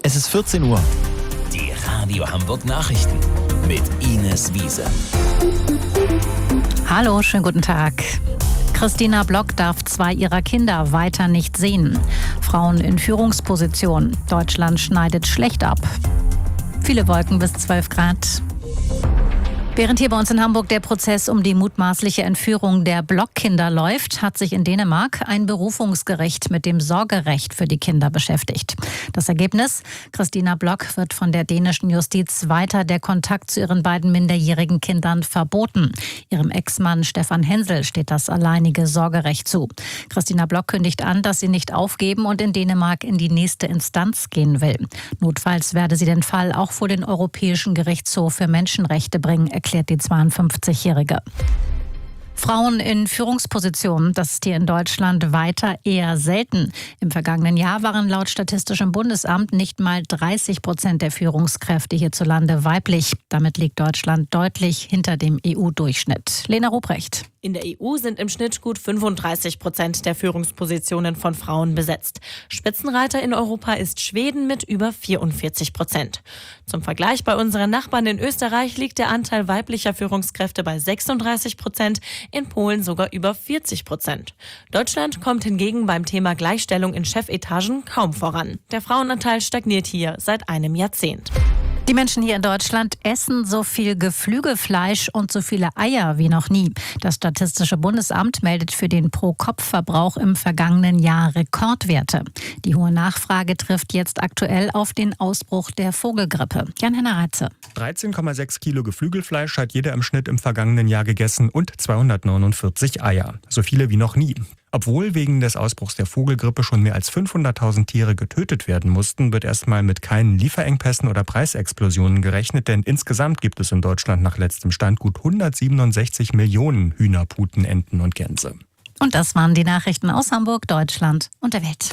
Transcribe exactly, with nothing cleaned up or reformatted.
Es ist vierzehn Uhr. Die Radio Hamburg Nachrichten mit Ines Wiese. Hallo, schönen guten Tag. Christina Block darf zwei ihrer Kinder weiter nicht sehen. Frauen in Führungspositionen. Deutschland schneidet schlecht ab. Viele Wolken bis zwölf Grad. Während hier bei uns in Hamburg der Prozess um die mutmaßliche Entführung der Block-Kinder läuft, hat sich in Dänemark ein Berufungsgericht mit dem Sorgerecht für die Kinder beschäftigt. Das Ergebnis? Christina Block wird von der dänischen Justiz weiter der Kontakt zu ihren beiden minderjährigen Kindern verboten. Ihrem Ex-Mann Stefan Hensel steht das alleinige Sorgerecht zu. Christina Block kündigt an, dass sie nicht aufgeben und in Dänemark in die nächste Instanz gehen will. Notfalls werde sie den Fall auch vor den Europäischen Gerichtshof für Menschenrechte bringen, erklärt die zweiundfünfzigjährige. Frauen in Führungspositionen, das ist hier in Deutschland weiter eher selten. Im vergangenen Jahr waren laut Statistischem Bundesamt nicht mal dreißig Prozent der Führungskräfte hierzulande weiblich. Damit liegt Deutschland deutlich hinter dem E U-Durchschnitt. Lena Ruprecht. In der E U sind im Schnitt gut fünfunddreißig Prozent der Führungspositionen von Frauen besetzt. Spitzenreiter in Europa ist Schweden mit über vierundvierzig Prozent. Zum Vergleich, bei unseren Nachbarn in Österreich liegt der Anteil weiblicher Führungskräfte bei sechsunddreißig Prozent, in Polen sogar über vierzig Prozent. Deutschland kommt hingegen beim Thema Gleichstellung in Chefetagen kaum voran. Der Frauenanteil stagniert hier seit einem Jahrzehnt. Die Menschen hier in Deutschland essen so viel Geflügelfleisch und so viele Eier wie noch nie. Das Statistische Bundesamt meldet für den Pro-Kopf-Verbrauch im vergangenen Jahr Rekordwerte. Die hohe Nachfrage trifft jetzt aktuell auf den Ausbruch der Vogelgrippe. Jan-Henner Reitze. dreizehn Komma sechs Kilo Geflügelfleisch hat jeder im Schnitt im vergangenen Jahr gegessen und zweihundertneunundvierzig Eier. So viele wie noch nie. Obwohl wegen des Ausbruchs der Vogelgrippe schon mehr als fünfhunderttausend Tiere getötet werden mussten, wird erstmal mit keinen Lieferengpässen oder Preisexplosionen gerechnet, denn insgesamt gibt es in Deutschland nach letztem Stand gut hundertsiebenundsechzig Millionen Hühner, Puten, Enten und Gänse. Und das waren die Nachrichten aus Hamburg, Deutschland und der Welt.